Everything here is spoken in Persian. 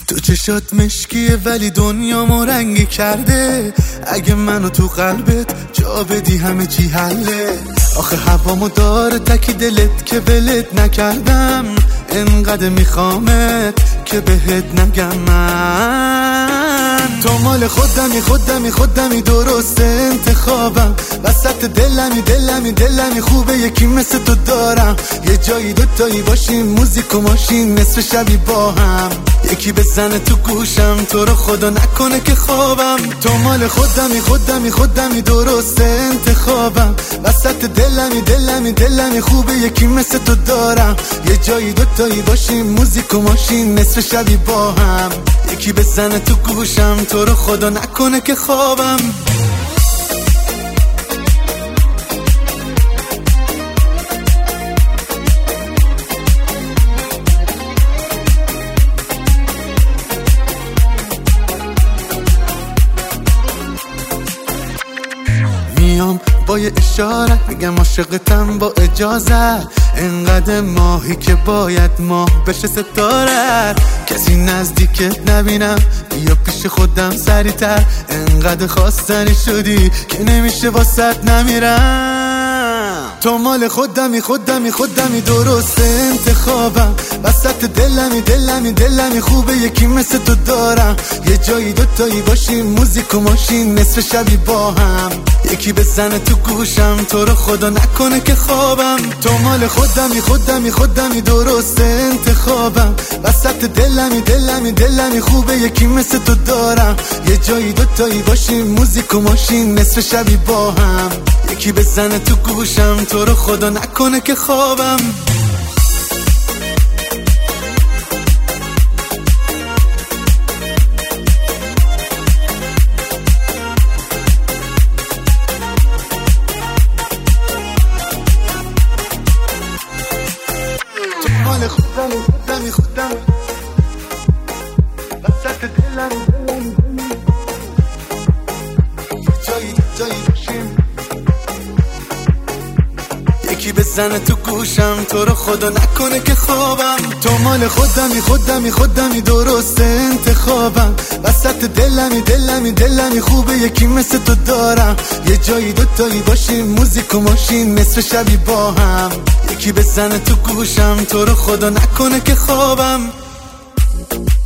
تو چشات مشکیه ولی دنیامو رنگی کرده. اگه منو تو قلبت جا بدی همه چی حله. آخه هوامو داره تکی دلت که ولت نکردم. انقدر میخوامت که بهت نگم من. تو مال خودمی درسته انتخابم. وسط دلمی خوبه یکی مثل تو دارم. یه جایی دوتایی باشیم موزیک و ماشین نصف شبی با هم. یکی بزنه تو گوشم تو رو خدا نکنه که خوابم. تو مال خودمی درسته انتخابم. وسط دلمی خوبه یکی مثل تو دارم. یه جایی دوتایی باشیم موزیک و ماشین نصف شبی با هم. یکی بزنه تو گوشم تو رو خدا نکنه که خوابم. میام با یه اشاره بگم عاشقتم با اجازت. انقدر ماهی که باید ماه بشه ستاره. کسی نزدیکت نبینم بیا پیش خودم سریعتر. انقدر خواستنی شدی که نمیشه واسط نمیرم. تو مال خودمی درسته انتخابم. وسط دلمی خوبه یکی مثل تو دارم. یه جایی دوتایی باشیم موزیک و ماشین نصف شبی با هم. یکی بزنه تو گوشم تو رو خدا نکنه که خوابم. تو مال خودمی درسته انتخابم. وسط دلمی خوبه یکی مثل تو دارم. یه جایی دوتایی باشیم موزیک و ماشین نصف شبی با هم. یکی بزنه تو گوشم تو رو خدا نکنه که خوابم. مال خودمی وسط دلمی جایی باشیم. یکی بزنه تو گوشم تو رو خدا نکنه که خوابم. تو مال خودمی درسته انتخابم. وسط دلمی خوبه یکی مثل تو دارم. یه جایی دوتایی باشیم موزیک و ماشین نصف شبی با هم. یکی بزنه تو گوشم تو رو خدا نکنه که خوابم.